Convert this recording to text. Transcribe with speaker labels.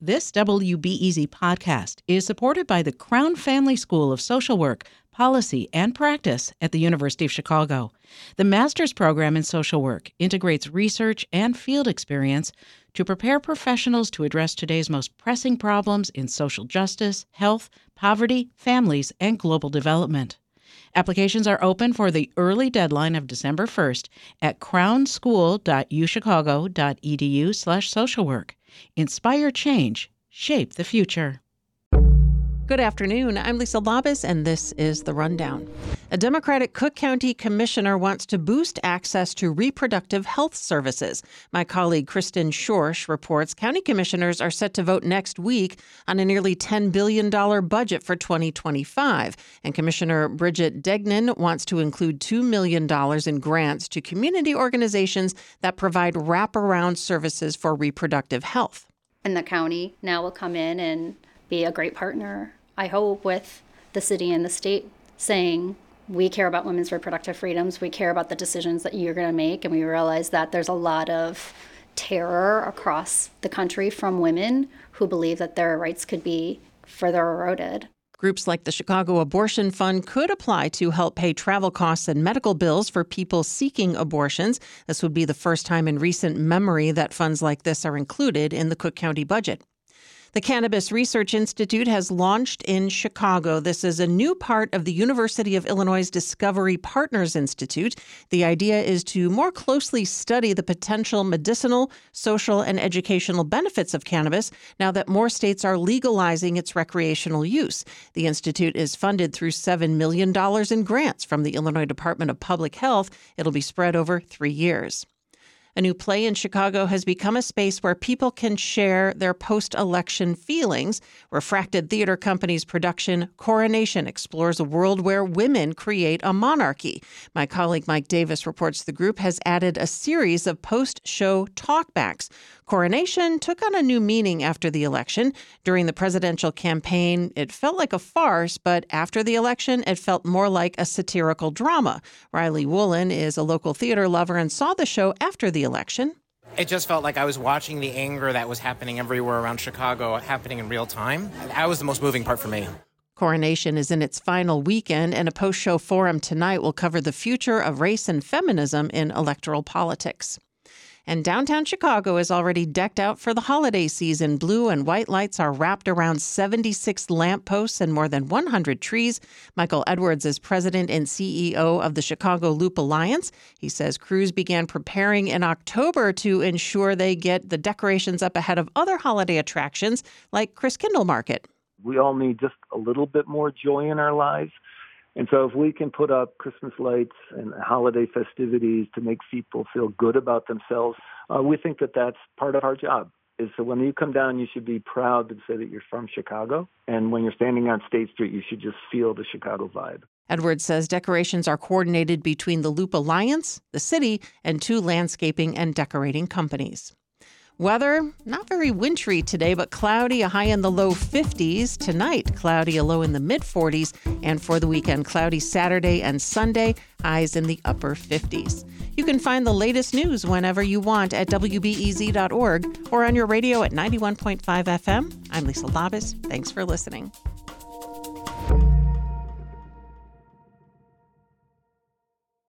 Speaker 1: This WBEZ podcast is supported by the Crown Family School of Social Work, Policy, and Practice at the University of Chicago. The master's program in social work integrates research and field experience to prepare professionals to address today's most pressing problems in social justice, health, poverty, families, and global development. Applications are open for the early deadline of December 1st at crownschool.uchicago.edu/socialwork. Inspire change. Shape the future.
Speaker 2: Good afternoon. I'm Lisa Labus, and this is The Rundown. A Democratic Cook County commissioner wants to boost access to reproductive health services. My colleague Kristen Schorsch reports county commissioners are set to vote next week on a nearly $10 billion budget for 2025. And Commissioner Bridget Degnan wants to include $2 million in grants to community organizations that provide wraparound services for reproductive health.
Speaker 3: And the county now will come in and be a great partner, I hope, with the city and the state, saying we care about women's reproductive freedoms, we care about the decisions that you're going to make, and we realize that there's a lot of terror across the country from women who believe that their rights could be further eroded.
Speaker 2: Groups like the Chicago Abortion Fund could apply to help pay travel costs and medical bills for people seeking abortions. This would be the first time in recent memory that funds like this are included in the Cook County budget. The Cannabis Research Institute has launched in Chicago. This is a new part of the University of Illinois' Discovery Partners Institute. The idea is to more closely study the potential medicinal, social, and educational benefits of cannabis now that more states are legalizing its recreational use. The institute is funded through $7 million in grants from the Illinois Department of Public Health. It'll be spread over 3 years. A new play in Chicago has become a space where people can share their post-election feelings. Refracted Theater Company's production, Coronation, explores a world where women create a monarchy. My colleague Mike Davis reports the group has added a series of post-show talkbacks. Coronation took on a new meaning after the election. During the presidential campaign, it felt like a farce, but after the election, it felt more like a satirical drama. Riley Woolen is a local theater lover and saw the show after the election.
Speaker 4: It just felt like I was watching the anger that was happening everywhere around Chicago happening in real time. That was the most moving part for me.
Speaker 2: Coronation is in its final weekend, and a post-show forum tonight will cover the future of race and feminism in electoral politics. And downtown Chicago is already decked out for the holiday season. Blue and white lights are wrapped around 76 lampposts and more than 100 trees. Michael Edwards is president and CEO of the Chicago Loop Alliance. He says crews began preparing in October to ensure they get the decorations up ahead of other holiday attractions like Christkindl Market.
Speaker 5: We all need just a little bit more joy in our lives. And so if we can put up Christmas lights and holiday festivities to make people feel good about themselves, we think that that's part of our job. So when you come down, you should be proud to say that you're from Chicago. And when you're standing on State Street, you should just feel the Chicago vibe.
Speaker 2: Edwards says decorations are coordinated between the Loop Alliance, the city, and 2 landscaping and decorating companies. Weather, not very wintry today, but cloudy, a high in the low 50s. Tonight, cloudy, a low in the mid-40s. And for the weekend, cloudy Saturday and Sunday, highs in the upper 50s. You can find the latest news whenever you want at WBEZ.org or on your radio at 91.5 FM. I'm Lisa Labus. Thanks for listening.